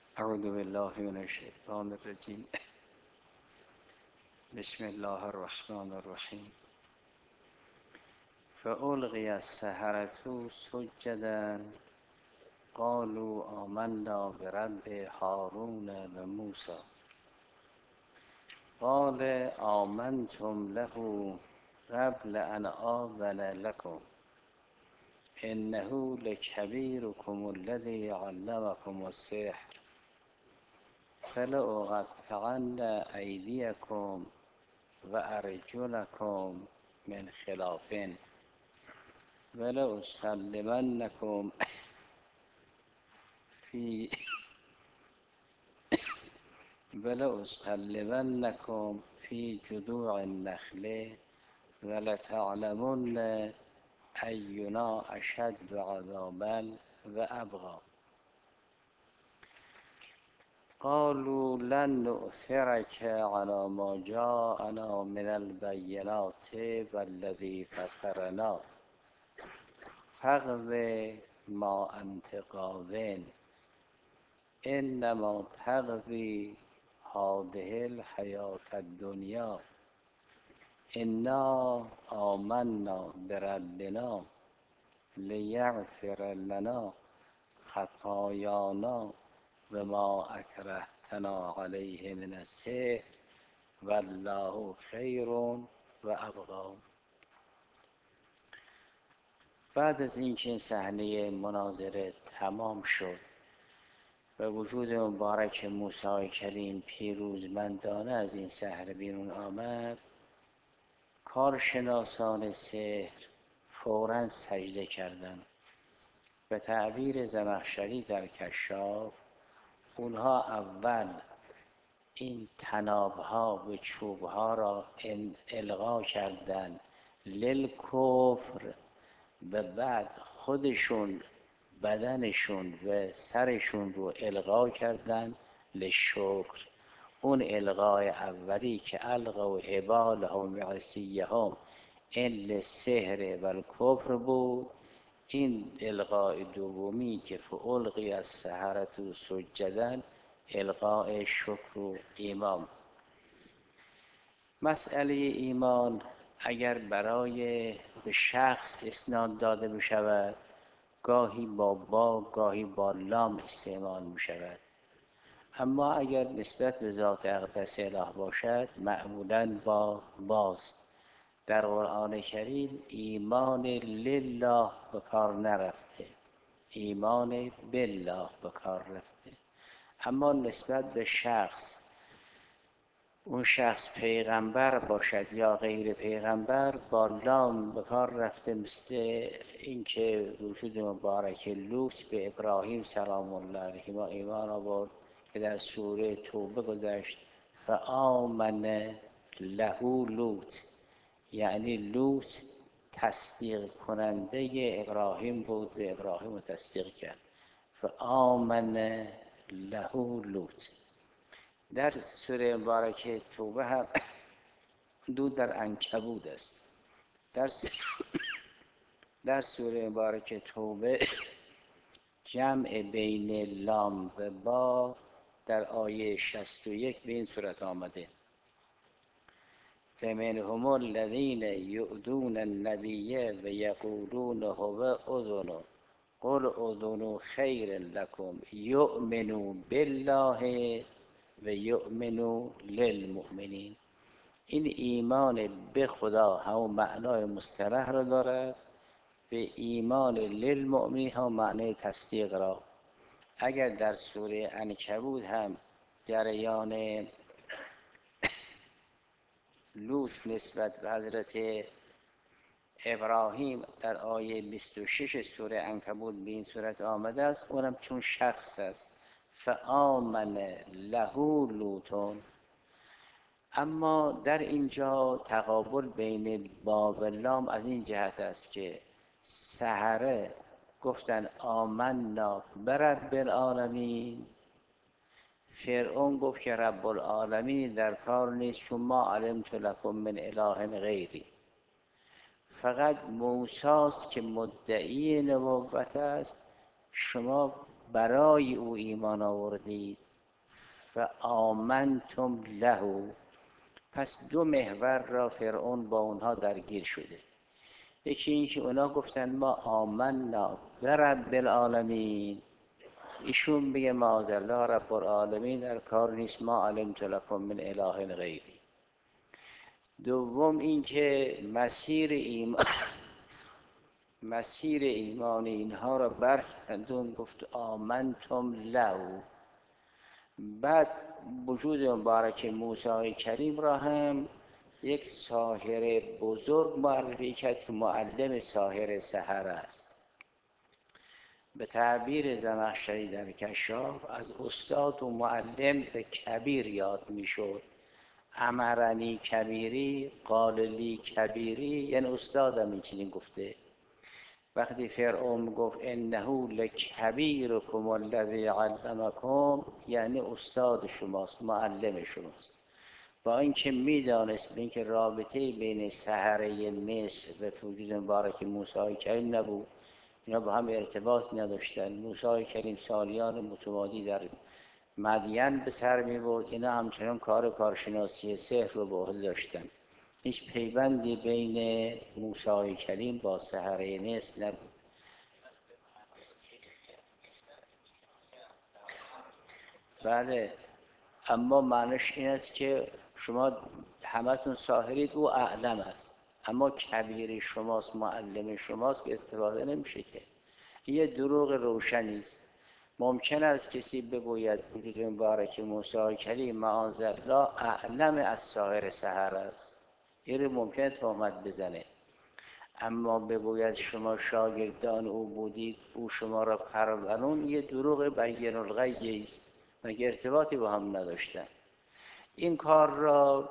اعوذ بالله من الشیطان الرجیم. بسم الله الرحمن الرحیم. فألقی السحرة سجدا قالوا آمنا برب هارون و موسی قال آمنتم له قبل ان آذن لكم انه لکبیرکم الذی علمکم السحر فلأقطعن ایدیکم و ارجلکم من خلاف ولأصلبنکم فی جذوع النخل ولتعلمن اینا اشد عذابا و ابقی. قالوا لن نؤثرك على ما جاءنا من البينات والذي فطرنا فاقض ما انت قاض انما تقضي هذه الحياة الدنيا انا آمنا بربنا لیغفر لنا خطايانا و ما اکرهتنا علیه من السحر والله خیر و ابقی. بعد از اینکه صحنه مناظره تمام شد و وجود مبارک موسی کلیم پیروزمندانه از این صحنه بیرون آمد، کارشناسان سحر فوراً سجده کردند. به تعبیر زمخشری در کشاف، اونها اول این طنابها و چوبها را القا کردند للکفر و بعد خودشون بدنشون و سرشون رو القا کردند للشکر. اون القای اولی که القوا حبالهم و عصیهم ان للسحر و الکفر بود، این القای دومی که فألقی السحرة سجدا القای شکر و ایمان. مسئله ایمان اگر برای به شخص اسناد داده بشود، گاهی با گاهی با لام استعمال می شود، اما اگر نسبت به ذات اقدس اله باشد معمولاً با باست. در قرآن کریم ایمان لله به کار نرفته، ایمان بالله به کار رفته، اما نسبت به شخص، اون شخص پیغمبر باشد یا غیر پیغمبر، با لام به کار رفته، مثل اینکه وجود مبارک لوط به ابراهیم سلام الله علیه ما ایمان آورد که در سوره توبه گذشت فآمن له لوط، یعنی لوط تصدیق کننده ابراهیم بود و ابراهیم رو تصدیق کرد. فآمن له لوط. در سوره مبارکه توبه هم دود در عنکبوت است. در سوره مبارکه توبه جمع بین لام و با در آیه 61 به این صورت آمده: فمنهم الذین یؤذون النبی و یقولون هو اذن قل اذن خیر لکم یؤمنوا بالله و یؤمنوا للمؤمنین. این ایمان به خدا هم معنای مصطلح را دارد، به ایمان للمؤمنین هم معنای تصدیق را. اگر در سوره عنکبوت هم جریان لوط نسبت به حضرت ابراهیم در آیه 26 سوره عنکبوت به این صورت آمده است، اونم چون شخص است فآمن له لوط. اما در اینجا تقابل بین با و لام از این جهت است که سحره گفتن آمنا برب العالمین، فرعون گفت که رب العالمین در کار نیست چون ما علمت لکم من اله غیری. فقط موسی است که مدعی نبوت است، شما برای او ایمان آوردید و آمنتم له. پس دو محور را فرعون با اونها درگیر شده. یکی این که اونا گفتن ما آمنا به رب العالمین، ایشون بگه معاذالله رب العالمین در کار نیست، ما علمت لکم من اله غیری. دوم این که مسیر ایمان اینها را برگردون، گفت آمنتم له. بعد وجود مبارک موسی کریم را هم یک ساحر بزرگ معرفی کرد که معلم ساحر سحر است. به تعبیر زمخشری در کشاف از استاد و معلم به کبیر یاد میشد. امرنی کبیری قال لی کبیری، یعنی استادم این چنین گفته. وقتی فرعون گفت انه لکبیرکم الذی علمکم، یعنی استاد شماست، معلم شماست. با اینکه میدانست به اینکه رابطه بین سحره مصر و وجود مبارک موسی کریم نبود، اینا با هم ارتباط نداشتن. موسی کریم سالیان متمادی در مدین به سر می برد، اینا همچنان کارشناسی سحر رو به عهده داشتن. هیچ پیوندی بین موسی کریم با سحره مصر نبود. بله، اما معنیش این است که شما همتون ساحرید، او اعلم است، اما کبیر شماست، معلم شماست که استفاده نمیشه که. یه دروغ روشنی است. ممکن است کسی بگوید وجود مبارک موسی کریم معاذالله اعلم از ساحر سحر است، این ممکن تهمت بزنه. اما بگوید شما شاگردان او بودید، او شما را پرورون، یه دروغ بین الغی است، مگه ارتباطی با هم نداشتن. این کار را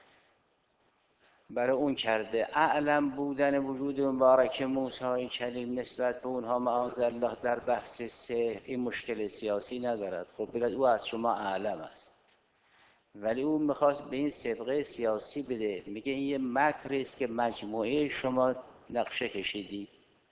برای اون کرده. اعلم بودن وجود مبارک موسی کریم نسبت به اونها معاذالله در بحث سحر این مشکل سیاسی ندارد. خب بگید او از شما اعلم است، ولی او میخواست به این سابقه سیاسی بده. میگه این یه مکر است که مجموعه شما نقشه کشیدی.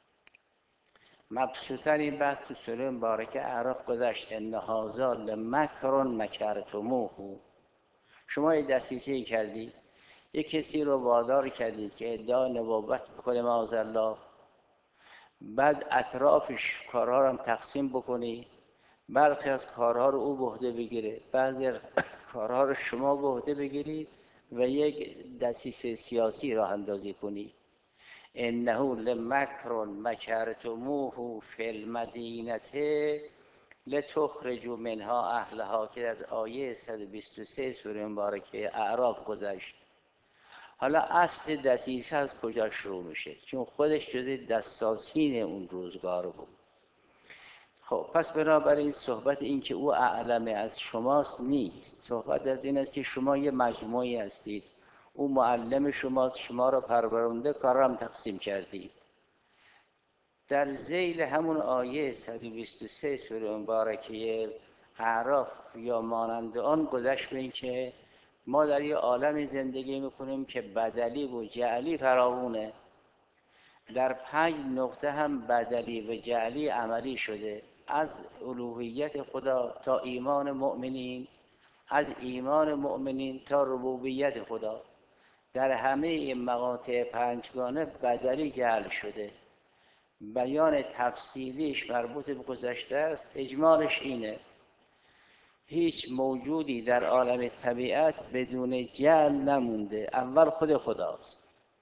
مبسوطن این بحث تو سوره مبارکه اعراف گذشت، ان هذا لمکر مکرتموه. شما یه دسیسه کردی، یک کسی رو وادار کردید که ادعای نبوت بکنه معاذالله، بعد اطرافش کارها رو هم تقسیم بکنی، برخی از کارها رو او به عهده بگیره، بعضی کارها رو شما به عهده بگیرید و یک دسیسه سیاسی راه اندازی کنی. انه لمکر مکرتموه فی المدینه لتخرجوا منها اهلها، که در آیه 123 سوره مبارکه اعراف گذشت. حالا اصل دسیسه از کجا شروع میشه؟ چون خودش جزء دستاسین اون روزگار بود. خب پس بنابراین صحبت این که او اعلم از شماست نیست، صحبت از این است که شما یه مجموعی هستید، او معلم شماست، شما را پرورنده، کار هم تقسیم کردید. در ذیل همون آیه 123 سوره مبارکه اعراف یا مانند آن گذشت به این که ما در یه عالمی زندگی میکنیم که بدلی و جعلی فراوونه. در 5 نقطه هم بدلی و جعلی عملی شده، از الوهیت خدا تا ایمان مؤمنین، از ایمان مؤمنین تا ربوبیت خدا. در همه این مقاطع 5گانه بدلی جعل شده. بیان تفصیلیش مربوط به گذشته است. اجمالش اینه: هیچ موجودی در عالم طبیعت بدون جعل نمونده، اول خود خداست.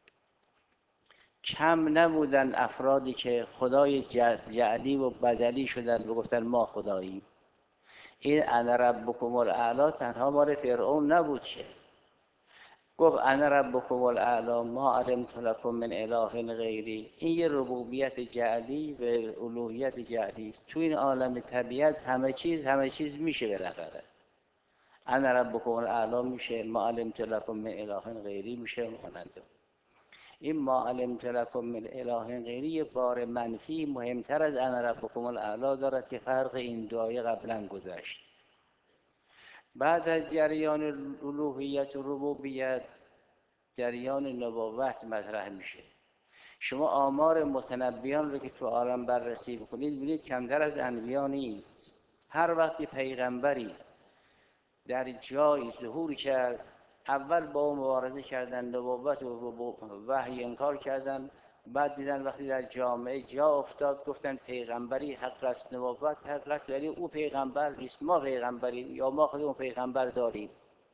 کم نبودن افرادی که خدای جعلی و بدلی شدن و گفتن ما خداییم. این انا ربکم الاعلی تنها مال فرعون نبود که گفت انا ربکم الاعلی ما علمت لکم من اله غیری. این یه ربوبیت جعلی و الوهیت جعلی است. تو این عالم طبیعت همه چیز میشه بالاخره. انا ربکم الاعلی میشه، ما علمت لکم من اله غیری میشه، مانند این ما علمت لکم من اله غیری یه بار منفی مهمتر از انا ربکم الاعلی دارد که فرق این دو آیه قبلا گذشت. بعد از جریان الوهیت و ربوبیت جریان نبوت مطرح میشه. شما آمار متنبیان رو که تو عالم بررسی بکنید ببینید کمتر از انبیا نیست. هر وقتی پیغمبری در جای ظهور کرد، اول با او مبارزه کردن، نبوت و وحی انکار کردن، بعد دیدن وقتی در جامعه جا افتاد گفتن پیغمبری حق است، نبوت حق است، ولی او پیغمبر نیست، ما پیغمبریم یا ما خودمون پیغمبر داریم.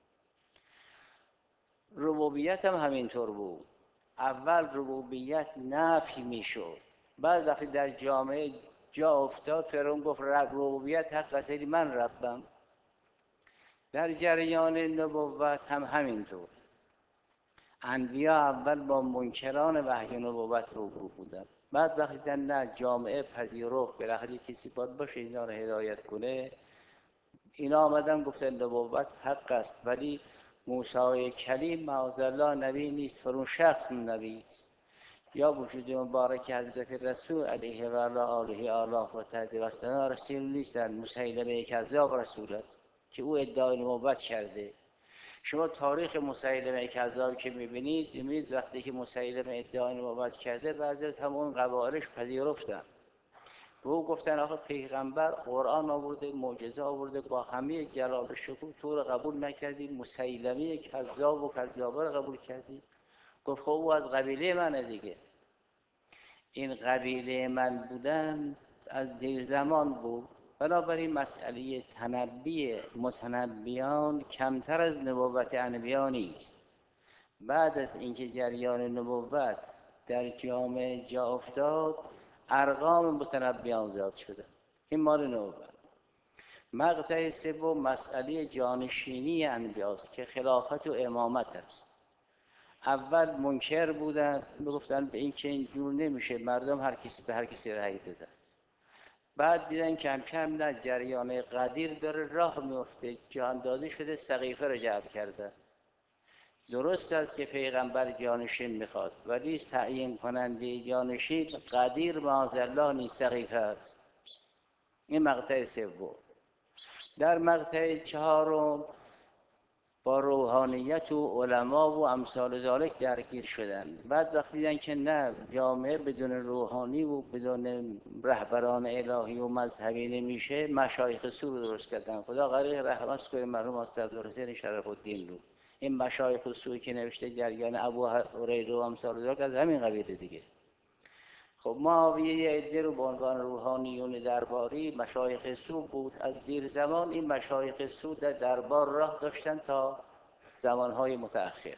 ربوبیت هم همینطور بود. اول ربوبیت نفی میشد، بعد وقتی در جامعه جا افتاد فرعون گفت ربوبیت حق است، من ربم. در جریان نبوت هم همینطور. انبیا اول با منکران وحی نبوت روبرو بودن، بعد وقتی در نه جامعه پذیرفت بالاخره کسی باید باشه اینا رو هدایت کنه، اینا آمدن گفتن نبوت حق است، ولی موسی کلیم معاذالله نبی نیست، فرون شخص نبی است. یا وجود مبارک حضرت رسول علیه و آله و تهدید و سنا رسول نیستن، مسیلمه کذاب رسول است که او ادعای نبوت کرده. شما تاریخ مسیلمه کذاب که میبینید وقتی که مسیلمه ادعای نبوت کرده بعضی از همون قبایلش پذیرفتن و او گفتن آخه پیغمبر قرآن آورده، معجزه آورده، با همه جلال و شکوه تو رو قبول نکردیم، مسیلمه کذاب و کذابه رو قبول کردیم. گفت خب او از قبیله منه دیگه. این قبیله من بودن از دیر زمان بود. بنابراین مسئله تنبی متنبیان کمتر از نبوت انبیا نیست. بعد از اینکه جریان نبوت در جامعه جا افتاد ارقام متنبیان زیاد شده. این مال نبوت. مقطع سوم مسئله جانشینی انبیاست که خلافت و امامت است. اول منکر بودن، میگفتن به این که اینجور نمیشه، مردم هر کسی به هر کسی رأی دادن. بعد دیدن کم کم نه جریان قدیر داره راه میفته، جاندازی شده، سقیفه رو جلب کرده. درست است که پیغمبر جانشین میخواد، ولی تعیین کننده جانشین قدیر معاذالله نیست، سقیفه است. این مقطع سوم. در مقطع چهارم با روحانیت و علما و امثال ذالک درگیر شدن. بعد وقتی دیدن که نه جامعه بدون روحانی و بدون رهبران الهی و مذهبی نمیشه، مشایخ سو رو درست کردن. خدا غریق رحمت کنه مرحوم استاد حسین شرف الدین رو. این مشایخ سوی که نوشته جریان ابو هریره و امثال ذالک از همین قبیله دیگه. خب ما یه عده رو به عنوان روحانیون درباری مشایخ سو بود. از دیر زمان این مشایخ سو در دربار راه داشتن تا زمانهای متأخر.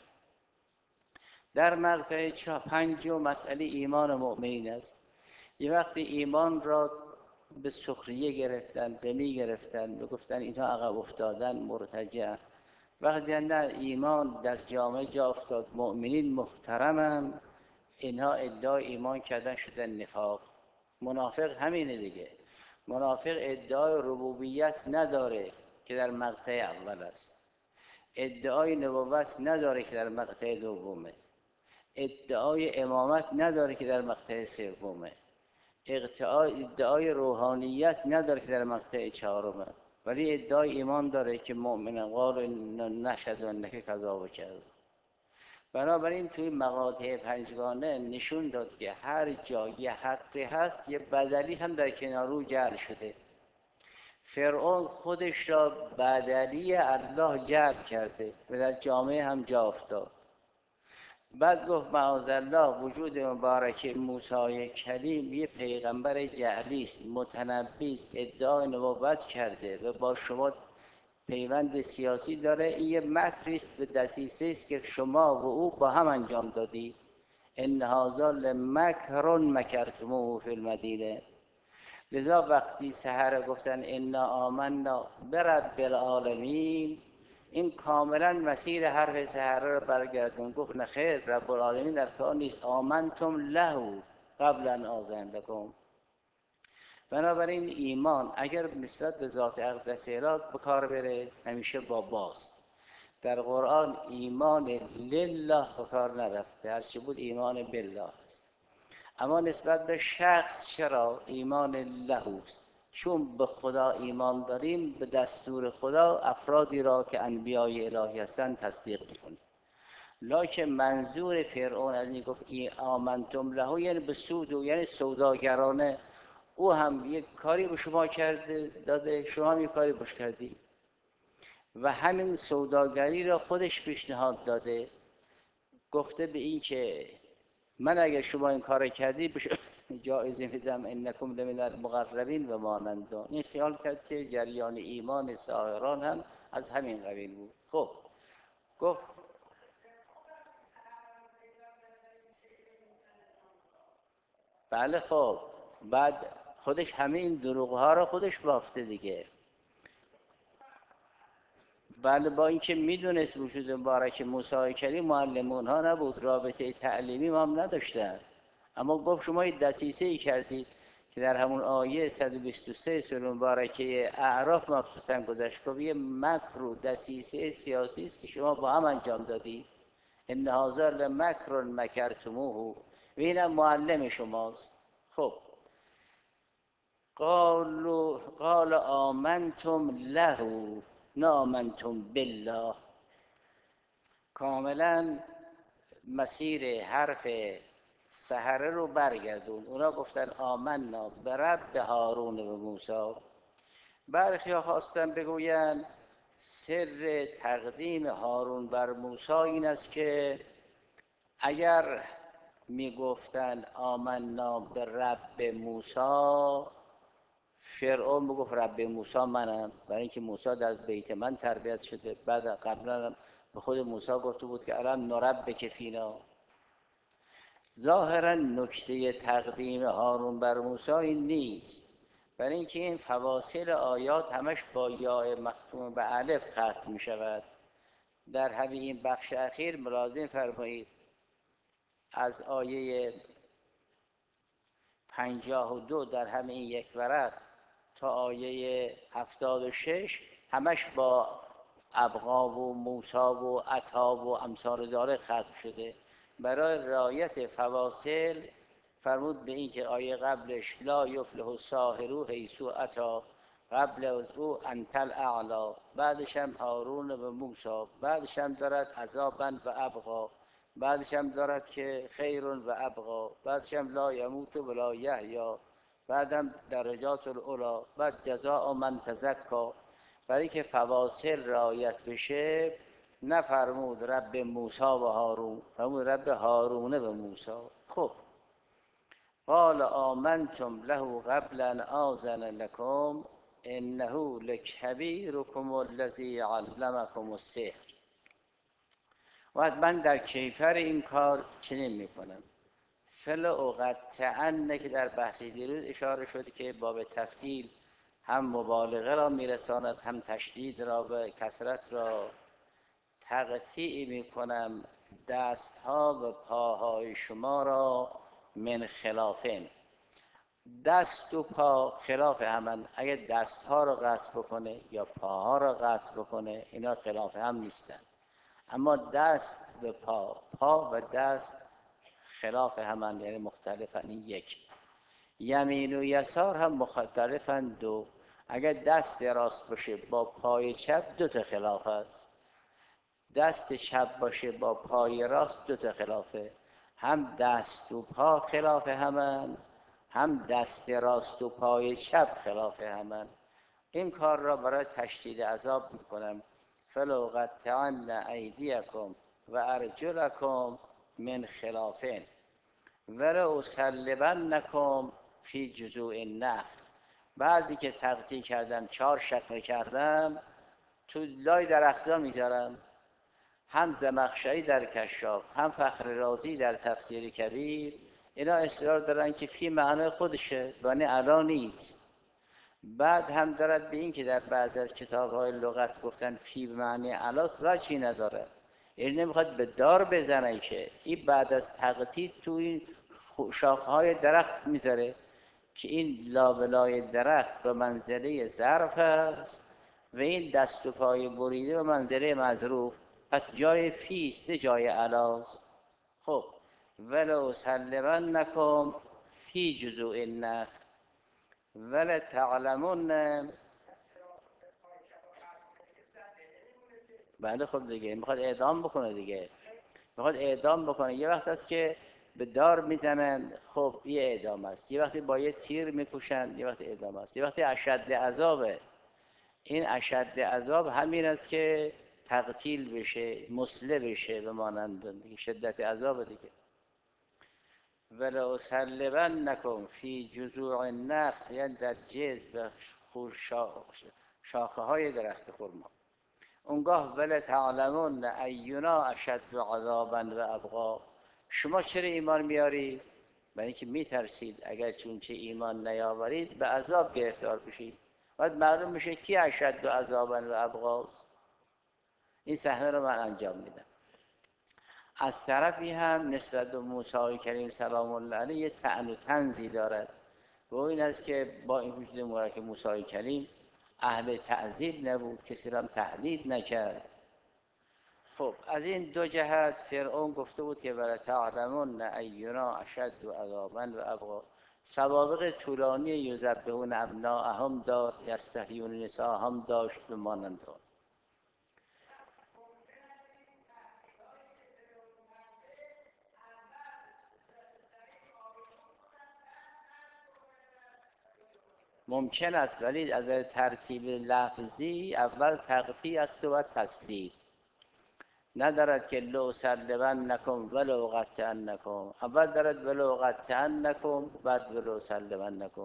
در مقطع پنجم مسئله ایمان مؤمنین است. یه وقتی ایمان را به سخریه گرفتن، غمی گرفتن، میگفتن اینها عقب افتادن، مرتجع. وقتی نه ایمان در جامعه جا افتاد، مؤمنین محترمن، اینها ادعای ایمان کردن شدن نفاق. منافق همینه دیگه. منافق ادعای ربوبیت نداره که در مقطع اول است، ادعای نبوت نداره که در مقطع دومه، ادعای امامت نداره که در مقطع سومه، ادعای روحانیت نداره که در مقطع چهارمه، ولی ادعای ایمان داره که مؤمن قال نشهد انک کذاب کرد. بنابراین توی مقاطع پنجگانه نشون داد که هر جا یه حقی هست یه بدلی هم در کنار او جعل شده. فرعون خودش را بدلی الله جعل کرده و در جامعه هم جا افتاد. بعد گفت معاذالله وجود مبارک موسی کلیم یه پیغمبر جعلی است، متنبی است، ادعای نبوت کرده و با شما پیوند سیاسی داره. این یه مکری است و دسیسه است که شما و او با هم انجام دادید. ان هذا لمکر مکرتموه فی المدینه. لذا وقتی سحره گفتن انا آمنا برب العالمین، این کاملا مسیر حرف سحره رو برگردون. گفت نه خیر، رب العالمین در کار نیست، آمنتم له قبل ان آذن لکم. بنابراین ایمان اگر نسبت به ذات اقدس الهی به کار بره همیشه با باست. در قرآن ایمان لله به کار نرفته، هرچی بود ایمان بالله است. اما نسبت به شخص چرا ایمان له است؟ چون به خدا ایمان داریم به دستور خدا افرادی را که انبیای الهی هستند تصدیق می‌کنیم. لکن منظور فرعون از این گفت ای آمنتم له یعنی به سود و یعنی سوداگرانه، او هم یک کاری به شما کرده داده، شما هم یک کاری بهش کردی و همین سوداگری را خودش پیشنهاد داده، گفته به این که من اگر شما این کار کردی بشه جایزه میدم انکم لمن المقربین و مانند. این خیال کرد که جریان ایمان ساحران هم از همین قبیل بود. خب گفت بله. خب بعد خودش همه این دروغ ها رو خودش بافته دیگه. بله، با اینکه میدونست وجود مبارک موسی کریم معلمون ها نبود، رابطه تعلیمی ما هم نداشتن، اما گفت شما این دسیسه ای کردید که در همون آیه 123 سوره مبارکه اعراف مخصوصا گذشت. گفت یه مکر و دسیسه سیاسی است که شما با هم انجام دادید. ان هذا لمکر مکرتموه، و اینم معلم شماست. خب قال آمنتم له نه آمنتم بالله. کاملا مسیر حرف سحره رو برگردون. اونا گفتن آمنا به رب هارون و موسی. برخی ها خواستن بگوین سر تقدیم هارون بر موسی این است که اگر میگفتن آمنا به رب موسی، فرعون بگفت رب موسی منم، برای اینکه موسی در بیت من تربیت شده. بعد قبلا به خود موسی گفته بود که الان نربک فینا. ظاهرا نکته تقدیم هارون بر موسی این نیست، برای اینکه این فواصل آیات همش با یاء مختوم به الف ختم می شود. در همین این بخش اخیر ملاحظه فرمایید از آیه 52 در همین یک ورق تا آیه 76 همش با ابقا و موسی و عطا و امثال ذالک ختم شده. برای رعایت فواصل فرمود به این که آیه قبلش لا یفلح الساحر حیث اتی، قبل از او انت الاعلی، بعدش هم هارون و موسی، بعدش هم دارد عذابا و ابقا، بعدش هم دارد که خیر و ابقا، بعدش هم لا یموت و لا یحیی، بعدم درجات الاولا، بعد جزاء من تزکا. برای که فواصل رعایت بشه نفرمود رب موسی و هارون، فرمود رب هارون و موسی. خب قال آمنتم له قبل ان آذن لكم انه لکبیرکم الذی علمکم السحر. و من در کیفر این کار چنین میکنم فلأقطعنه که در بحث دیروز اشاره شد که باب تفعیل هم مبالغه را میرساند هم تشدید را و کثرت را. تقطیع میکنم دستها و پاهای شما را من خلافین. دست و پا خلاف همن. اگر دستها را قطع بکنه یا پاها را قطع بکنه اینا خلاف هم نیستن، اما دست و پا و دست خلاف همن، یعنی مختلفن. این یک. یمین و یسار هم مختلفن دو. اگر دست راست باشه با پای چپ دو تا خلاف است، دست چپ باشه با پای راست دو تا خلافه. هم دست و پا خلاف همن، هم دست راست و پای چپ خلاف همن. این کار را برای تشدید عذاب میکنم فلأقطعن ایدیکم و ارجلکم من خلافین ولأصلبنکم فی جذوع النخل. بعضی که تقطیع کردم 4 شقه کردم تو لای درختها میذارم. هم زمخشری در کشاف هم فخر رازی در تفسیر کبیر اینا اصرار دارن که فی معنی خودشه، یعنی علا نیست. بعد هم دارد به این که در بعضی از کتاب‌های لغت گفتن فی معنی علاست، وجهی نداره. این نمیخواد به دار بزنه که این بعد از تقطیع تو این شاخه‌های درخت میذاره که این لابلای درخت به منزله ظرف است و این دست و پای بریده به منزله مظروف. پس جای فیست جای علاست. خب ولأصلبنکم فی جذوع النخل ولتعلمن. بله خب دیگه میخواد اعدام بکنه دیگه. میخواد اعدام بکنه. یه وقت است که به دار میزنن، خب یه اعدام است. یه وقتی با یه تیر میکشن، یه وقت اعدام است. یه وقتی اشد عذابه. این اشد عذاب همین است که تقتیل بشه، مسله بشه، به مانند شدت عذاب دیگه. ولأصلبنکم فی جذوع النخل، یعنی در جذع شاخه های درخت خرما. اونگاه ولتعلمن اینا اشد عذابا و ابقا. شما چرا ایمان میاری؟ برای اینکه میترسید اگر چون چه ایمان نیاورید به عذاب گرفتار بشید. باید معلوم میشه کی اشد عذابا و ابقاست. این صحنه رو من انجام میدم. از طرفی هم نسبت به موسی کریم سلام الله علیه یه طعن و طنزی دارد و این است که با این وجود مبارک موسی کریم اهل تعذیب نبود، کسی را هم تهدید نکرد. خب از این دو جهت فرعون گفته بود که ولتعلمن اینا اشد عذابا و ابقا. سوابق طولانی یذبحون ابناءهم دار، یستحیون نساءهم داشت به مانند آن. ممکن است، ولی از ترتیب لفظی اول تقطیع است و بعد تسدید. ندارد که لأصلبنکم ولأقطعنکم، اول دارد ولأقطعنکم بعد ولأصلبنکم.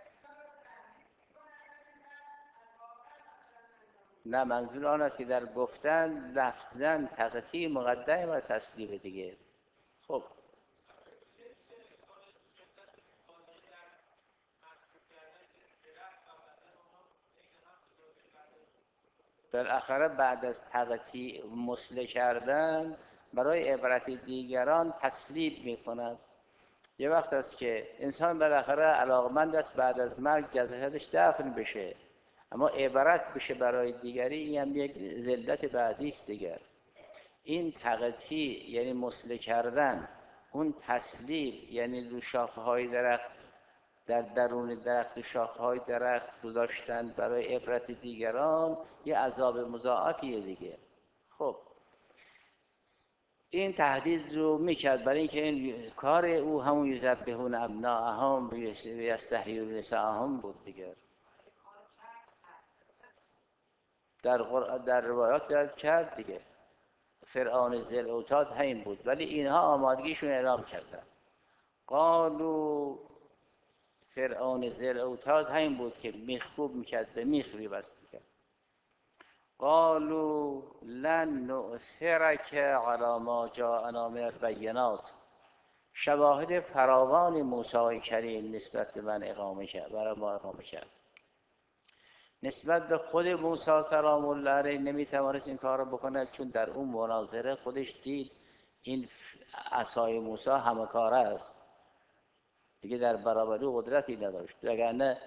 نه، منظور آن است که در گفتن لفظاً تقطیع مقدم و تسدید دیگه. خب بالاخره بعد از تقطیع مسله کردن برای عبرت دیگران تسلیب می کند. یه وقت است که انسان بالاخره علاقمند است بعد از مرگ جسدش دفن بشه، اما عبرت بشه برای دیگری، این هم یک ذلت بعدی است دیگر. این تقطیع یعنی مسله کردن، اون تسلیب یعنی رو شاخه های درخت، در درون درخت و شاخه های درخت گذاشتن برای عبرت دیگران، یه عذاب مضاعفیه دیگه. خب این تهدید رو میکرد برای اینکه این کار او همون یذبحون ابناءهم و یستحیون نساءهم بود دیگر. در روایات یاد کرد دیگه، فرعون ذی الاوتاد همین بود، ولی اینها آمادگیشون اعلام کردن. قالو، فرعون ذی الاوتاد همین بود که میخکوب میکرد، به میخ میبست کرد. قالوا لن نؤثرك على ما جاءنا من البینات. شواهد فراوان موسی کریم نسبت به من اقامه کرد، برای ما اقامه کرد. نسبت به خود موسی سلام الله علیه نمیتوانست این کار رو بکنه، چون در اون مناظره خودش دید این عصای موسی همه کاره است دیگه، در برابر او قدرتی نداشت. وگرنه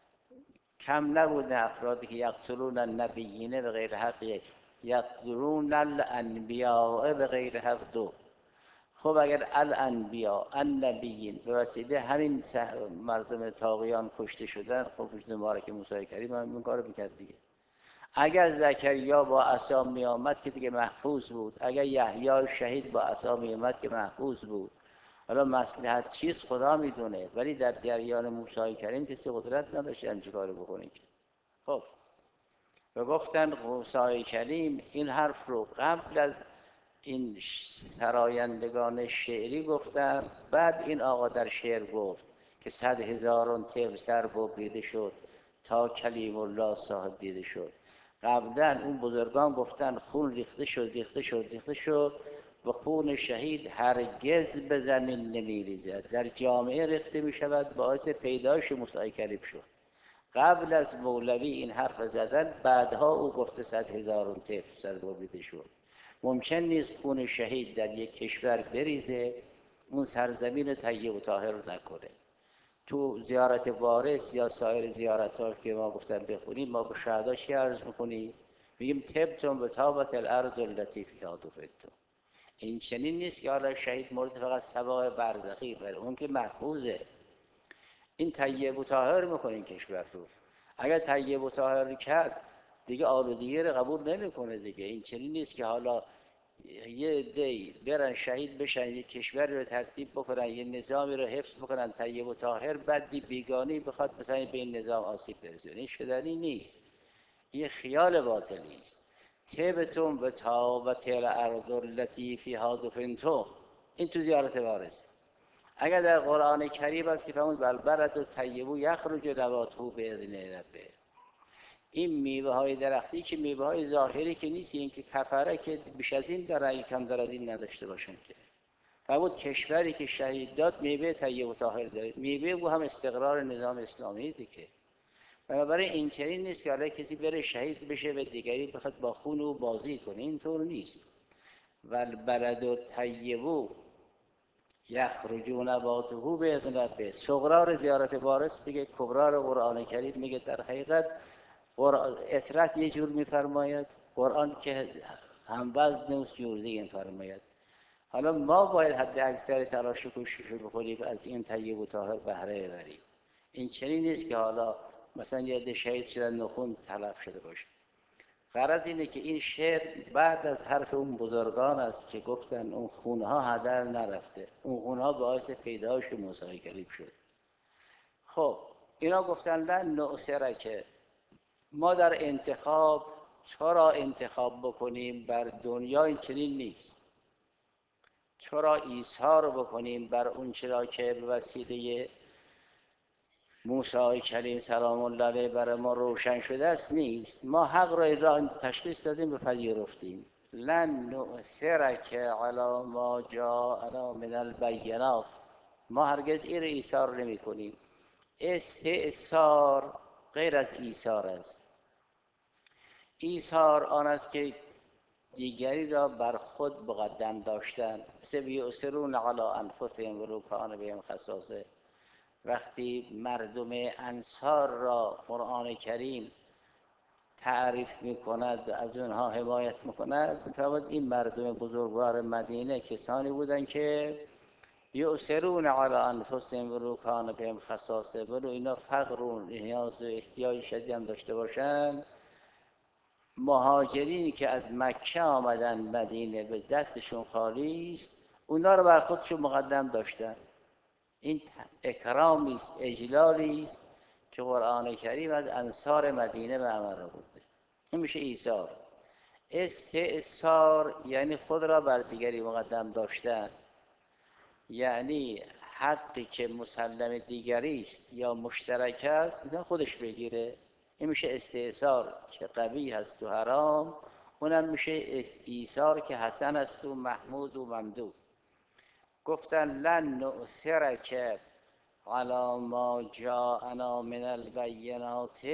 کم نبود افرادی که یقتلون النبیین به غیر حق، یک یقتلون الانبیاء به غیر حق، دو. خب اگر الانبیاء النبیین به وسیله همین مردم طاغیان کشته شدن، خب وجود مبارک موسی کریم هم این کارو میکرد دیگه. اگر زکریا با عصا می آمد که دیگه محفوظ بود، اگر یحیی شهید با عصا می آمد که محفوظ بود. حالا مصلحت چیز خدا میدونه، ولی در جریان موسی کریم کسی قدرت نداشت همچین کارو بکنه. خب و گفتن موسی کریم این حرف رو قبل از این سرایندگان شعری گفتن، بعد این آقا در شعر گفت که 100,000 طفل سر ببریده شد تا کلیم الله صاحب دیده شد. قبلا اون بزرگان گفتن خون ریخته شد ریخته شد ریخته شد و خون شهید هرگز به زمین نمیریزد، در جامعه ریخته می شود، باعث پیدایش موسی کریم شد. قبل از مولوی این حرف زدن، بعدها او گفته 100,000 طفل سر بریده شد. ممکن نیست خون شهید در یک کشور بریزه اون سرزمین طیب و طاهر نکنه. تو زیارت وارث یا سایر زیارت‌ها که ما گفتن بخونیم، ما به شهدا چی عرض می‌کنیم؟ میگیم طبتم و طابت الارض التي فیها دفنتم. این چنین نیست که حالا شهید مورد فقط ثواب برزخی بره، اون که محفوظه. این طیب و طاهر می‌کنه این کشور رو. اگر طیب و طاهر کرد دیگه آلودگی رو قبول نمی‌کنه دیگه. این چنین نیست که حالا یه عده‌ای برن شهید بشن، یه کشوری رو ترتیب بکنن، یه نظامی رو حفظ بکنن طیب و طاهر، بعدی بیگانی بخواد مثلا به این نظام آسیب برسونه. این شدنی نیست، این خیال باطلی است. تبتم و تا و تل ارض التي فیها دفنتم، این تو زیارت وارث. اگر در قرآن کریم است که فرمود والبلد الطیب یخرج نباته باذن ربه، این میوه های درختی که میوه های ظاهری که نیست، این که کفره که بیش از این دارن، یک کم از این نداشته باشن که. فرمود کشوری که شهید داد میوه طیب و طاهر داره، میوه او هم استقرار نظام اسلامی دیگه. بنابراین این چنین نیست که حالا کسی بره شهید بشه و دیگری بخواد با خون او بازی کنه، اینطور نیست. والبلد الطیب یخرجون نباته باذن ربه. صغرا زیارت وارث میگه، کبرا رو قرآن کریم میگه. در حقیقت اطرت یه جور میفرماید، قرآن که هم وزن و جور دیگه میفرماید. حالا ما باید حد اکثر تلاش و کوشش رو بکنیم از این طیب و طاهر بهره ببریم. این چنین نیست که حالا مثلا یه عده شهید شدن نخون تلف شده باشه. غرض اینه که این شعر بعد از حرف اون بزرگان است که گفتن اون خونها هدر نرفته، اون خونها باعث پیدایش موسی کلیم شد. خب اینا گفتن لن نؤثرک، ما در انتخاب تو را انتخاب بکنیم بر دنیا این چنین نیست، تو را ایثار بکنیم بر اون چرا که به وسیله موسی کلیم سلام الله علیه برای ما روشن شده است نیست. ما حق را تشخیص دادیم و پذیرفتیم. لن نؤثرک علی ما جاءنا من البینات، ما هرگز این را ایثار نمی کنیم. استئثار غیر از ایثار است. ایثار آن است که دیگری را بر خود مقدم داشتن، مثل یؤثرون علی انفسهم ولو کان بهم خصاصه. وقتی مردم انصار را قرآن کریم تعریف میکند و از اونها حمایت میکند، میفرماید این مردم بزرگوار مدینه کسانی بودند که یؤثرون علی انفسهم ولو کان بهم خصاصه، ولو اینا فقر و نیاز و احتیاج شدید هم داشته باشند، مهاجرینی که از مکه آمدن مدینه به دستشون خالی است، اونا رو بر خودشون مقدم داشتن. این اکرامی است، اجلالی است که قرآن کریم از انصار مدینه به عمل بوده. این میشه ایثار. استئثار یعنی خود را بر دیگری مقدم داشتن، یعنی حقی که مسلم دیگری است یا مشترک است مثلا خودش بگیره. این میشه استئثار که قبیح است و حرام، اونم میشه ایثار که حسن است و محمود و ممدوح. گفتن لن نؤثرک علی ما جاءنا من البینات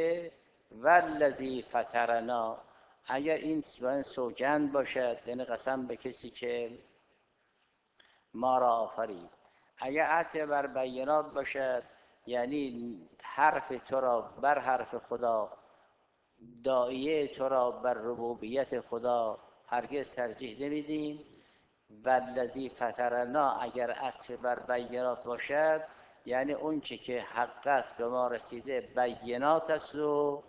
والذی فطرنا، اگر این سوگند باشد، یعنی قسم به کسی که ما را آفرید. اگر عطف بر بینات باشد یعنی حرف تو را بر حرف خدا، داعیه تو را بر ربوبیت خدا هرگز ترجیح نمیدیم. والذی فطرنا اگر عطف بر بینات باشد یعنی اون چه که حق است به ما رسیده بینات است و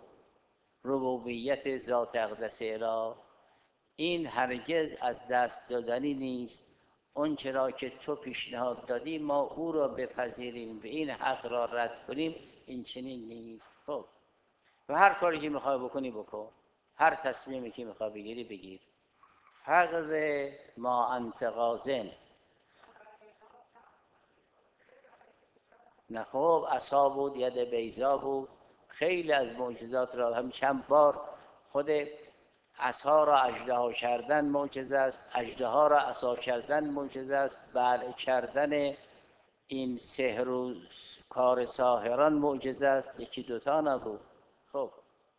ربوبیت ذات اقدس اله، این هرگز از دست دادنی نیست. اون چرا که تو پیشنهاد دادی ما او را بپذیریم و این حق را رد کنیم، این چنین نیست. خب و هر کاری که میخوای بکنی بکن، هر تصمیمی که میخوای بگیری بگیر. فقط ما انت غازن. نه خب عصا بود، ید بیضا بود، خیلی از معجزات را هم چند بار خود عصا را اژدها کردن معجزه است، اژدها را عصا کردن معجزه است، بلع کردن این سحر و کار ساحران معجزه است، یکی دوتا نبود. خب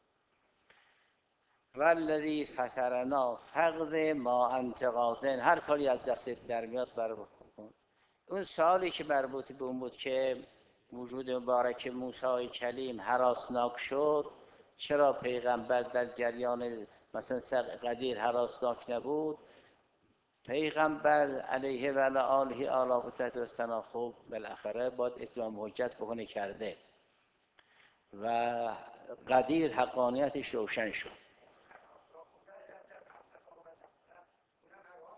والذی فطرنا فقد ما انت غازن، هر کاری از دستت در میاد بر بکن. اون سوالی که مربوط به اون بود که وجود مبارک موسی کلیم هراسناک شد، چرا پیغمبر در جریان مثلا قدیر هراسناک نبود؟ پیغمبر علیه و آله آلاف و تحت و ثنا خوب بالاخره باید اتمام حجت بکنه، کرده و قدیر حقانیتش روشن شد.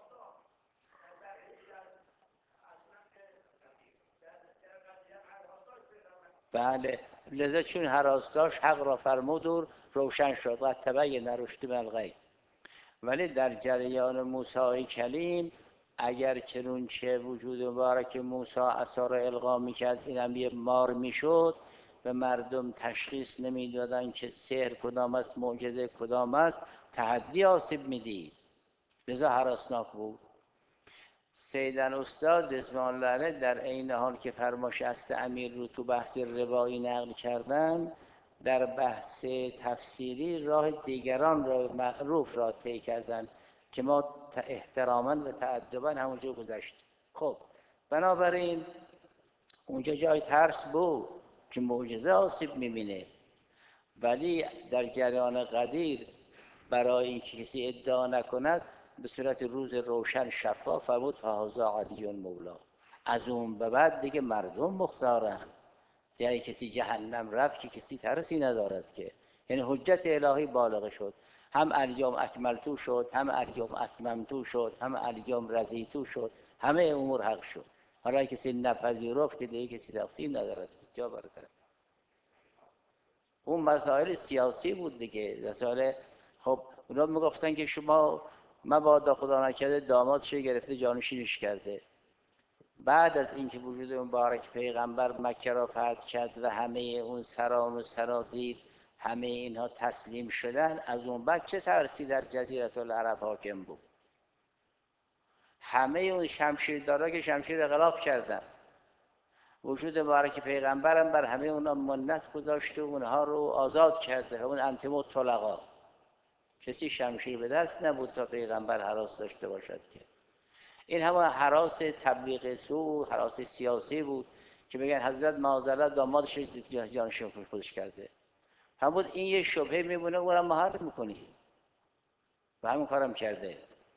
بله، لذا چون هراس داشت حق را فرمود و روشن شد و تبین رشد من الغی. ولی در جریان موسی کلیم اگر چنونچه وجود مبارک موسی عصا را القا میکرد اینم یه مار میشد، به مردم تشخیص نمیدادن که سحر کدام است، معجزه کدام است، تحدی آسیب میدید، لذا هراسناک بود. سیدن استاد رضوان الله علیه در عین حال که فرمایش است امیر رو تو بحث روایی نقل کردن، در بحث تفسیری راه دیگران را معروف را طی کردن که ما احتراما و تأدبا همونجا گذشت. خب بنابراین اونجا جای ترس بود که معجزه آسیب میبینه، ولی در جریان قدیر برای اینکه کسی ادعا نکند به صورت روز روشن شفاف فرمود فهذا علی مولا. از اون به بعد دیگه مردم مختارن، یعنی کسی جهنم رفت که کسی ترسی ندارد که، یعنی حجت الهی بالغ شد. هم الیوم اکملتو شد، هم الیوم اتممتو شد، هم الیوم رضیتو شد، همه امور حق شد. حالا کسی نپذیرفت که دیگه کسی تقصیر ندارد جا برتر. اون مسائل سیاسی بود دیگه، مسائل. خب اونا میگفتن که شما مبادا خدا نکرده دامادش گرفته جانشینش کرده. بعد از اینکه وجود مبارک پیغمبر مکه را فتح کرد و همه اون سران و سرادید همه اینها تسلیم شدن، از اون بعد چه ترسی در جزیره العرب حاکم بود؟ همه اون شمشیردارا که شمشیر غلاف کردن، وجود مبارک پیغمبرم بر همه اونا منت گذاشته و اونها رو آزاد کرده، اون انتم الطلقا. کسی شمشیر به دست نبود تا پیغمبر هراس داشته باشد که. این همه هراس تبلیغ سو، هراس سیاسی بود که بگن حضرت معاذالله دامادش جانشین خودش کرده. هم بود این یه شبهه میمونه اونم محرم میکنی و همون کارم کرده.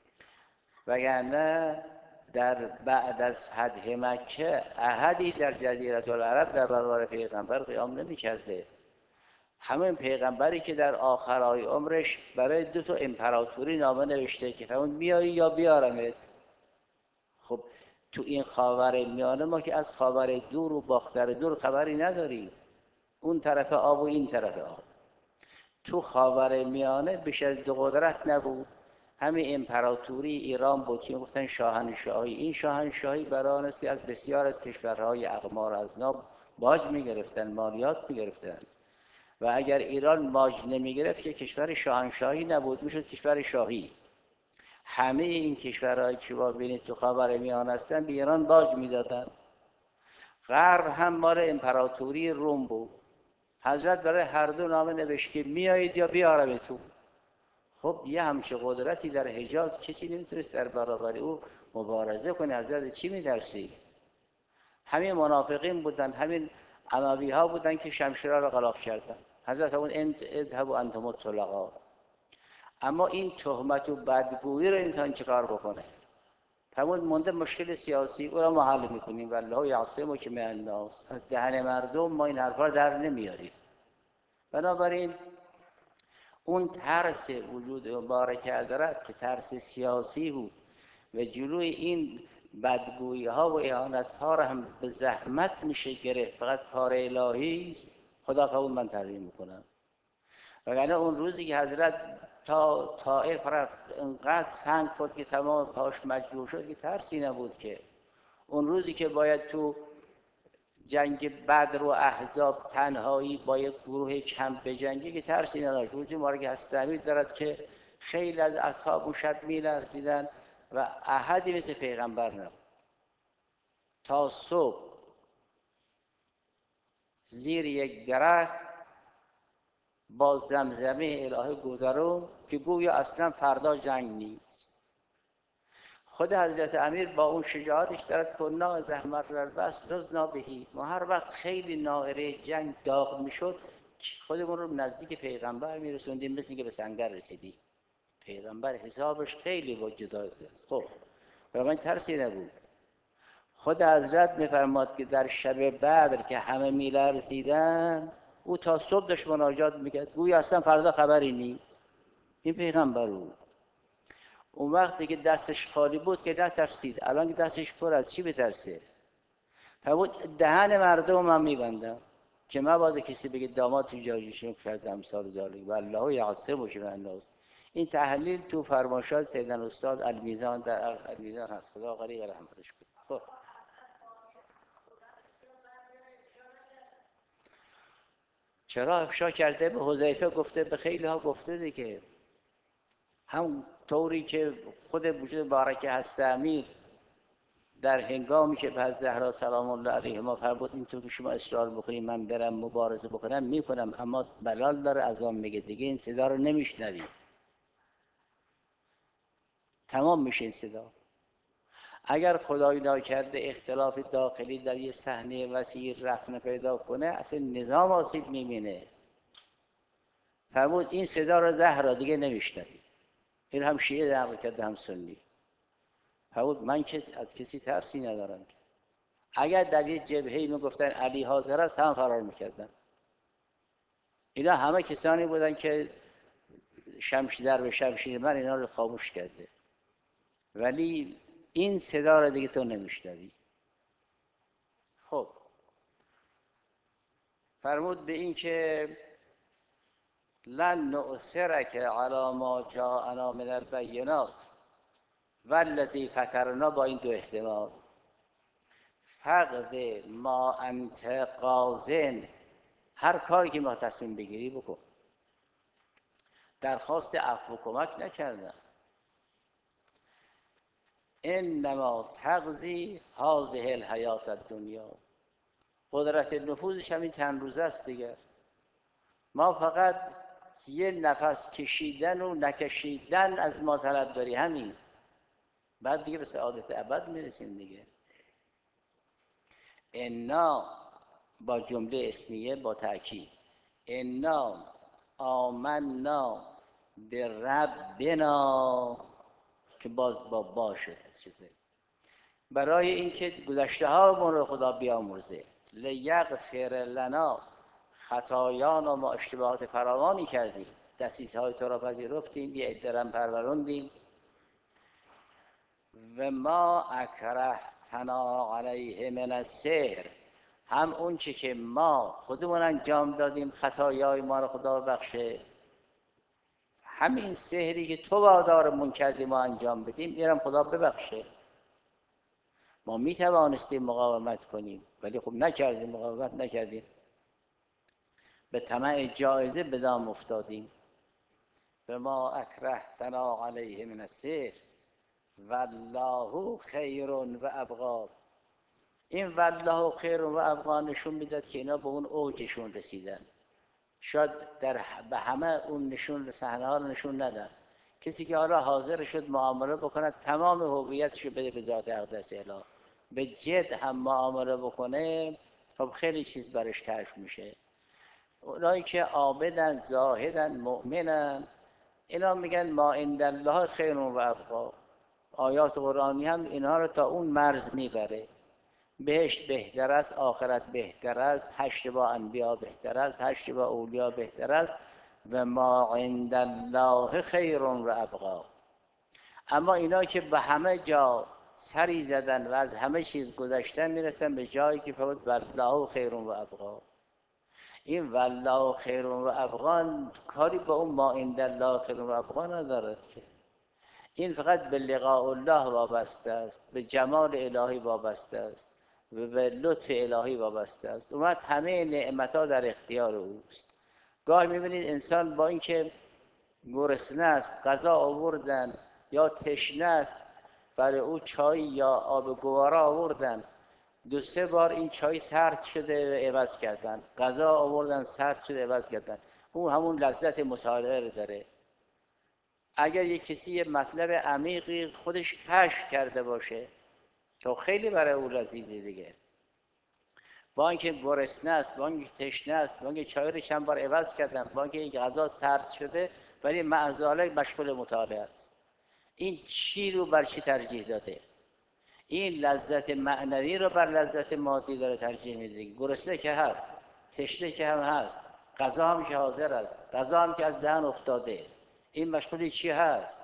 وگرنه در بعد از فتح مکه احدی در جزیره العرب در برابر پیغمبر قیام نمی کرده. همین پیغمبری که در آخرای عمرش برای 2 امپراتوری نامه نوشته که همون میایی یا بیارمت. خب تو این خاور میانه ما که از خاور دور و باختر دور خبری نداریم، اون طرف آب و این طرف آب. تو خاور میانه بیش از 2 قدرت نبود، همین امپراتوری ایران بود که گفتن شاهنشاهی. این شاهنشاهی برای آن است که از بسیار از کشورهای اقمار اذناب باج میگرفتن، مالیات میگرفتن، و اگر ایران باج نمیگرفت که کشور شاهنشاهی نبود، میشد کشور شاهی. همه این کشورهایی که شما ببینید تو خاور میانه هستن به ایران باج میدادن. غرب هم مال امپراتوری روم بود. حضرت برای هر دو نامه نوشت که میایید یا بیارمتون. خب یه همچه قدرتی در حجاز کسی نمیتونست در برابر او مبارزه کنه. حضرت چی میترسی؟ همین منافقین بودن، همین اموی ها بودن که شمشیرها را غلاف کردن. حضرت اون اذهبوا انتم الطلقاء. اما این تهمت و بدگویی رو انسان چیکار بکنه؟ همون مونده مشکل سیاسی، او را ما حل میکنیم والله یعصمک من الناس. از دهن مردم ما این حرفا در نمیاریم. بنابراین اون ترس وجود مبارک حضرت که ترس سیاسی بود و جلوی این بدگویی ها و اهانت ها را هم به زحمت میشه گرفت، فقط کار الهی است، خدا قبول من تحریم میکنم. وگرنه اون روزی که حضرت تا طائف رفت انقدر سنگ خورد که تمام پاش مجروح شد که ترسی نبود که. اون روزی که باید تو جنگ بدر و احزاب تنهایی با یک گروه کم بجنگی که ترسی نداشت. روزی مارگ هستمی دارد که خیلی از اصحاب اون شب می‌لرزیدن و احدی مثل پیغمبر نبود. تا صبح زیر یک درخت با زمزمه الهی گذرون که گویا اصلا فردا جنگ نیست. خود حضرت امیر با اون شجاعتش دارد کنا زحمت البس دزنا بهی. ما هر وقت خیلی نائره جنگ داغ میشد خودمون رو نزدیک پیغمبر میرسوندیم، مثل اینکه به سنگر رسیدیم. پیغمبر حسابش خیلی وجود است. خب برای من ترسی نبود. خود حضرت میفرماد که در شب بدر که همه میلرزیدن او تا صبح داشت مناجات میکرد، گویا اصلا فردا خبری نیست. این پیغمبر بود. اون وقتی که دستش خالی بود که نترسید، الان که دستش پر از چی بترسه؟ فرمود دهن مردم من میبندم. که مبادا کسی بگه داماد جاجیشون کرد امثال ذالک والله یعصمک من الناس. این تحلیل تو فرمایشات سیدنا استاد المیزان در المیزان هست، خدا غریق رحمتش کنه. خب چرا افشا کرده؟ به حذیفه گفته، به خیلی ها گفته دیگه. هم طوری که خود وجود بارکه هست امیر در هنگامی که به زهرا سلام الله علیهما فرمود اینطور که شما اصرار بکنید من برم مبارزه بکنم میکنم، اما بلال داره از آن میگه دیگه این صدا رو نمیشنوی، تمام میشه این صدا. اگر خدای ناکرده اختلاف داخلی در یه صحنه وسیع رفت پیدا کنه، اصلا نظام آسیب میبینه. فرمود این صدا رو زهرا دیگه نمیشنوی. این هم شیعه دعوت کرده هم سنی. فرمود من که از کسی ترسی ندارم. اگر در یه جبهه‌ای میگفتن علی حاضر است هم فرار میکردن. اینا همه کسانی بودن که شمشیر به شمشیر من اینا رو خاموش کرده، ولی این صدا رو دیگه تو نمیشنوی. خب فرمود به این که لن نؤثرک علی ما جاءنا من البینات والذی فطرنا، با این دو احتمال فقد ما انت قاضٍ، هر کاری که ما تصمیم بگیری بکن. درخواست عفو و کمک نکردن. انما تقضی هذه الحیات الدنیا، قدرت نفوذش همین چند روزه است دیگه. ما فقط یه نفس کشیدن و نکشیدن از ما طلب داری، همین. بعد دیگه به سعادت ابد میرسیم دیگه. انا با جمله اسمیه با تأکید، انا آمنا به ربنا که باز با شده برای اینکه گذشته ها رو خدا بیامرزه. لیغفر لنا خطایان و ما اشتباهات فراوانی کردیم، دسیسه های تو را پذیرفتیم، یه عده پروروندیم. و ما اکرهتنا علیه من السحر، هم اون چه که ما خودمون انجام دادیم خطایای ما رو خدا بخشه، همین سحری که تو وادارمون کردی ما انجام بدیم اینم خدا ببخشه. ما می توانستیم مقاومت کنیم ولی خب نکردیم، مقاومت نکردیم، به طمع جایزه به دام افتادیم. و ما اکرهتنا علیه من السحر والله خیر و ابقا. این والله خیر و ابقا نشون میداد که اینا به اون اوجشون رسیدن. شاید به همه اون نشون صحنه ها رو نشون ندن. کسی که حالا حاضر شد معامله بکنه تمام هویتش رو بده به ذات اقدس الهی، به جد هم معامله بکنه، خب خیلی چیز برش کشف میشه. اونایی که عابدن، زاهدن، مؤمنن، اینا میگن ما عند الله خیر و ابقا. آیات قرآنی هم اینها رو تا اون مرز میبره. بهشت بهتر است، آخرت بهتر است، حشر با انبیا بهتر است، حشر با اولیا بهتر است، و ما عند الله خیر و ابقا. اما اینا که به همه جا سری زدن و از همه چیز گذشتن میرسن به جایی که فرمود والله خیر و ابقا. این والله خیر و ابقا کاری با اون ما عند الله خیر و ابقا ندارد که. این فقط به لقاء الله وابسته است، به جمال الهی وابسته است و به لطف الهی وابسته است. اومد همه نعمت‌ها در اختیار اوست. گاهی می‌بینید انسان با اینکه گرسنه است، غذا آوردن، یا تشنه است، برای او چای یا آب گوارا آوردن، دو سه بار این چای سرد شده و عوض کردن، غذا آوردن سرد شده عوض کردن، او همون لذت مطالعه رو داره. اگر یک کسی یه مطلب عمیقی خودش کشف کرده باشه تو خیلی برای او لذیذه دیگه. با اینکه گرسنه است، با اینکه تشنه است، با اینکه چای رو چند بار عوض کردن، با اینکه این غذا سرد شده، ولی معزاله مشغول مطالعه است. این چی رو بر چی ترجیح داده؟ این لذت معنوی رو بر لذت مادی داره ترجیح میده. گرسنه که هست، تشنه که هم هست، غذا هم که حاضر است، غذا هم که از دهن افتاده، این مشغول چی هست؟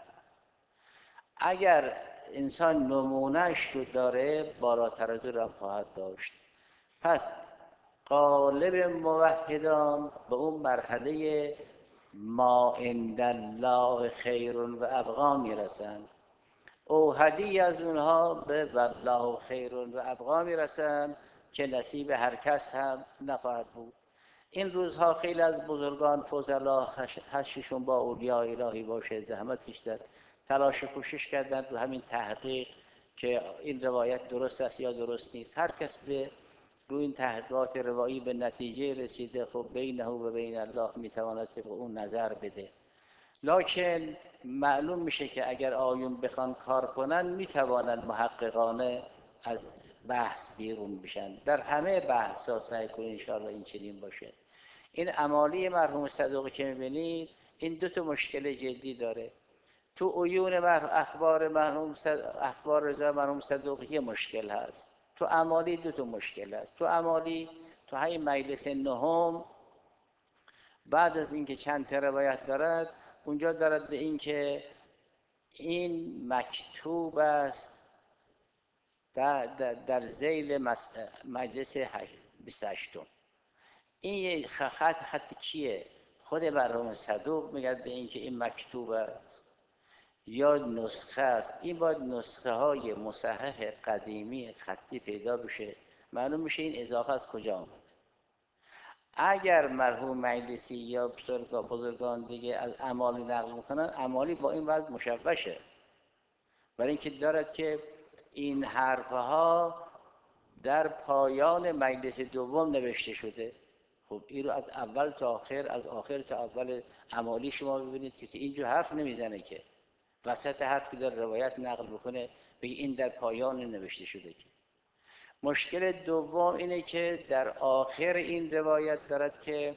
اگر انسان نمونهش رو داره بالاتر از او را خواهد داشت. پس غالب موحدان به اون مرحله ما عند الله خیر و ابقا میرسن. اوحدی از اونها به والله خیر و ابقا میرسن که نصیب هر کس هم نخواهد بود. این روزها خیلی از بزرگان فضلا هشتشون با اولیاء الهی باشه زحمتش در تلاش و کوشش کردن رو همین تحقیق که این روایت درست است یا درست نیست. هر کس به روی این تحقیقات روایی به نتیجه رسیده، خب بینه و بین الله میتواند طبق اون نظر بده. لکن معلوم میشه که اگر آیون بخوان کار کنن میتوانند محققانه از بحث بیرون بشن. در همه بحث ها سعی کنید انشاءالله این چنین باشه. این امالی مرحوم صدوقی که میبینید این دو تا مشکل جدی داره. تو عیون اخبار رضا مرحوم صدوقی یه مشکل هست، تو امالی دو تا مشکل هست. تو امالی تو همین مجلس نهم بعد از اینکه چند تا روایت دارد اونجا دارد به این که این مکتوب است در ذیل مجلس 28. این خط کیه؟ خود مرحوم صدوق میگه به این که این مکتوب است یا نسخه است. این باید نسخه های مصحح قدیمی خطی پیدا بشه، معلوم میشه این اضافه از کجا آمد. اگر مرحوم مجلسی یا بزرگان دیگه از امالی نقل میکنن، امالی با این وضع مشوشه، برای اینکه دارد که این حرفها در پایان مجلس دوم نوشته شده. خب این رو از اول تا آخر، از آخر تا اول امالی شما ببینید کسی اینجور حرف نمیزنه که وسط حرف که در روایت نقل بکنه بگه این در پایان نوشته شده. که مشکل دوم اینه که در آخر این روایت دارد که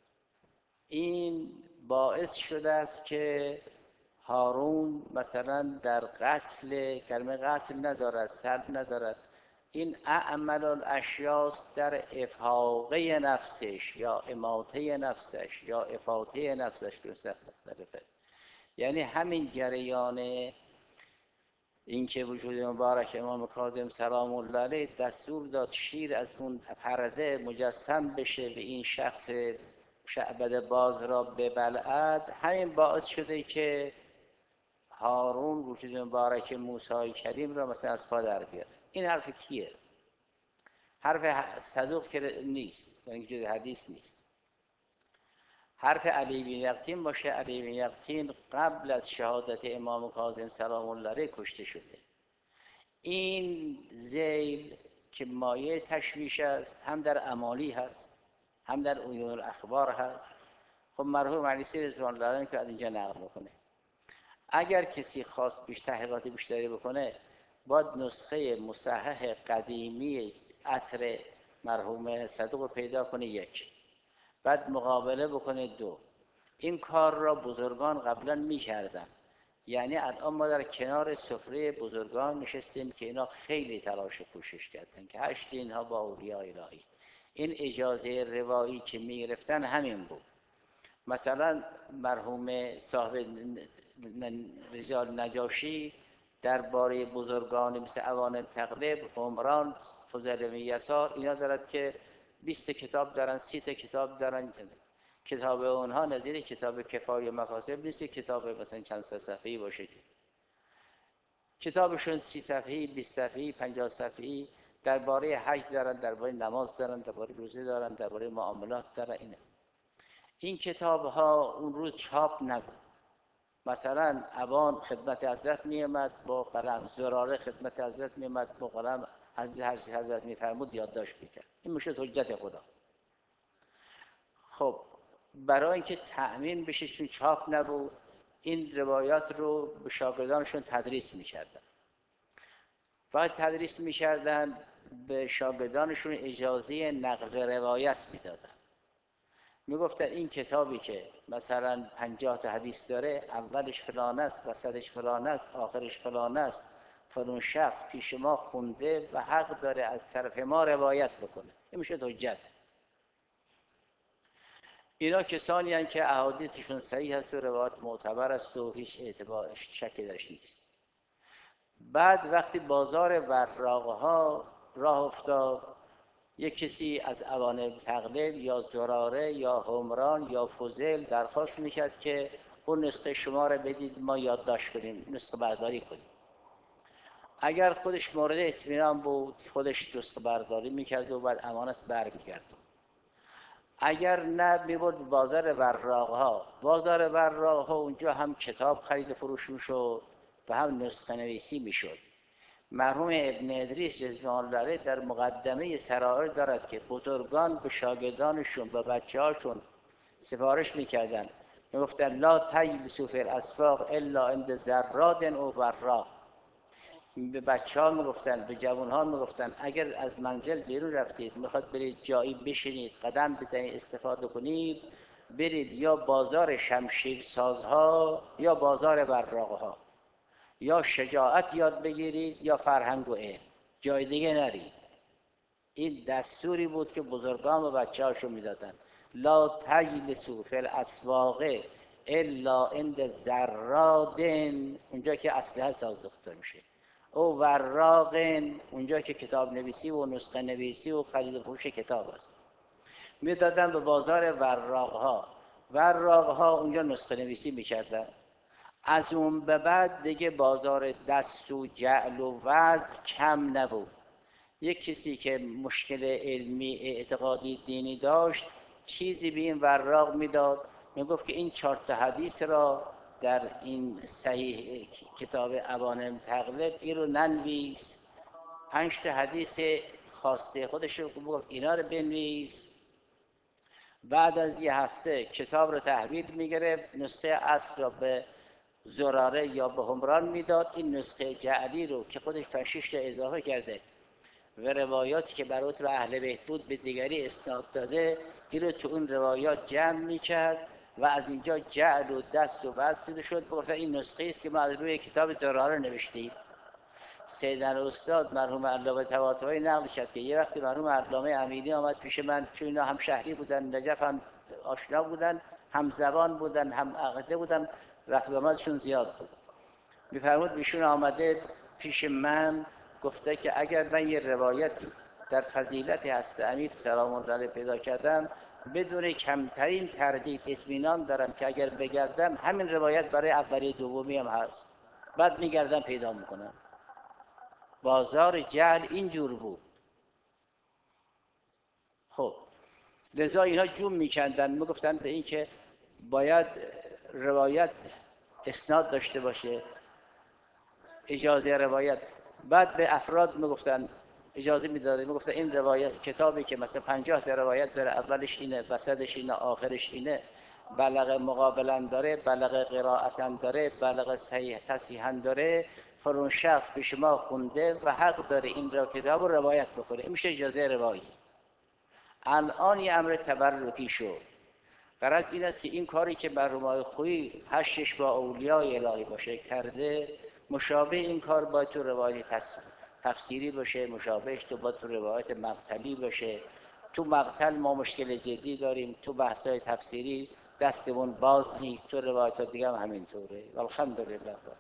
این باعث شده است که هارون مثلا در قتل، کلمه قتل ندارد، سرد ندارد، این اعمل الاشیاست در افحاقه نفسش یا اماته نفسش یا افاته نفسش که مختلفه. یعنی همین جریان این که وجود مبارک امام کاظم سلام الله علیه دستور داد شیر از اون پرده مجسم بشه به این شخص شعبده باز را ببلعد، همین باعث شده که هارون وجود مبارک موسی کریم را مثلا از پا در بیاره. این حرف کیه؟ حرف صدوق که نیست، یعنی جز حدیث نیست. حرف علی بن یقطین باشه. علی بن یقطین قبل از شهادت امام کاظم سلام الله علیه کشته شده. این ذیل که مایه تشویش است، هم در امالی هست هم در عیون الاخبار هست. خب مرحوم مجلسی رضوان الله علیه که از اینجا نقل میکنه. اگر کسی خواست تحقیقات بیشتری بکنه باید نسخه مصحح قدیمی عصر مرحوم صدوق پیدا کنه، یک، بعد مقابله بکنه، دو. این کار را بزرگان قبلا میکردن. یعنی الان ما در کنار سفره بزرگان نشستیم که اینا خیلی تلاش و کوشش کردن که هشت اینها با اولیاء الهی. این اجازه روایی که میگرفتن همین بود. مثلا مرحوم صاحب رجال نجاشی درباره بزرگان مثل اوان تغلب، عمران، فضل بن یسار، اینا دارد که 20 کتاب دارن، 30 کتاب دارن. کتاب اونها نظیر کتاب کفایه مکاسب نیست، کتاب مثلا چند صفحه‌ای باشه که کتابشون 30 صفحه‌ای، 20 صفحه‌ای، 50 صفحه‌ای درباره حج دارن، درباره نماز دارن، درباره روزه دارن، درباره معاملات دارن. این کتاب ها اون روز چاپ نبود. مثلا اوان خدمت حضرت می آمد با قلم، زراره خدمت حضرت می آمد با قلم، حضرت می فرمود یادداشت میکرد. این میشه حجت خدا. خب برای اینکه تأمین بشه چون چاپ نبود، این روایات رو به شاگردانشون تدریس میکردن. باید تدریس میکردن، به شاگردانشون اجازه نقل روایت میدادن. میگفتن این کتابی که مثلا 50 تا حدیث داره، اولش فلان است، وسطش فلان است، آخرش فلان است، فلان شخص پیش ما خونده و حق داره از طرف ما روایت بکنه. این میشه حجت. اینا کسانی هستند که احادیثشون صحیح است و روایت معتبر است و هیچ اعتبار شکی درش نیست. بعد وقتی بازار وراقها راه افتاد، یک کسی از اوانه تغلب یا زراره یا همران یا فوزل درخواست میکرد که اون نسخه شما رو بدید ما یادداشت کنیم، نسخه برداری کنیم. اگر خودش مورد اطمینان بود خودش نسخه برداری میکرد و بعد امانت برمیگرد. اگر نه میبرد بازار براقها. بازار براقها اونجا هم کتاب خرید و فروش میشد و هم نسخه نویسی میشد. مرحوم ابن ادریس رضوان الله علیه در مقدمه سرائر دارد که بزرگان به شاگردانشون و بچه‌هاشون سفارش میکردن، میگفتن لا تجلسوا فی الاسواق الا عند زراد او براق. به بچه ها میگفتن، به جوان ها میگفتن اگر از منزل بیرون رفتید میخواد برید جایی بشینید قدم بزنید استفاده کنید، برید یا بازار شمشیر سازها یا بازار براقها، یا شجاعت یاد بگیرید یا فرهنگ و علم، جای دیگه نرید. این دستوری بود که بزرگان و بچه هاشو میدادن. لا تجلسوا فی الاسواق الا عند زراد، اونجا که اسلحه سازوخته میشه، او وراق، اونجا که کتاب نویسی و نسخه نویسی و خرید و فروش کتاب است. میدادن به بازار وراقها. وراقها اونجا نسخه نویسی میکردن. از اون به بعد دیگه بازار دست و جعل و وزن کم نبود. یک کسی که مشکل علمی اعتقادی دینی داشت چیزی به این وراق میداد، میگفت که این 4 حدیث را در این صحیح کتاب اوانه تغلب این رو ننویس، 5 حدیث خواسته خودش رو گفت اینا رو بنویس. بعد از یه هفته کتاب رو تحویل میگرفت، نسخه اصل را به زراره یا به همران میداد، این نسخه جعلی رو که خودش 5-6 اضافه کرده و روایاتی که برات رو اهل بیت بود به دیگری اسناد داده، این رو تو اون روایات جمع میکرد و از اینجا جعل و دست و وزن پیدا شد. گفتن این نسخه است که ما از روی کتاب زراره نوشتیم. سیدن استاد مرحوم علامه طباطبایی نقل کرد که یه وقتی مرحوم علامه امینی آمد پیش من، چون اینا هم شهری بودن، نجف هم آشنا بودن، هم زبان بودن، هم عقیده بودن، رفت و آمدشون زیاد بود. میفرمود ایشون آمده پیش من گفته که اگر من یه روایتی در فضیلت هست امیر سلام الله علیه پیدا کردم، بدون کمترین تردید اطمینان دارم که اگر بگردم همین روایت برای اولی دومی هم هست، بعد میگردم پیدا میکنم. بازار جهل اینجور بود. خب لذا اینا جون میکندن، میگفتن به این که باید روایت اسناد داشته باشه، اجازه روایت. بعد به افراد میگفتن اجازه میدادن، میگفتن این روایت کتابی که مثلا 50 تا روایت داره، اولش اینه، وسطش اینه، آخرش اینه، بلغ مقابلا داره، بلغ قرائتا داره، بلغ صحیح تصحیحا داره، فرون شخص به شما خونده و حق داره این رو کتاب رو روایت بکنه، این میشه اجازه روایی. الان یه امر تبرکی شد. غرض این است که این کاری که مرحوم خویی هشتش با اولیای الهی باشه کرده، مشابه این کار باید تو روایت تفسیری باشه، مشابهش تو باید تو روایت مقتلی باشه. تو مقتل ما مشکل جدی داریم، تو بحث‌های تفسیری دستمون باز نیست، تو روایت دیگه هم همینطوره. الحمدلله.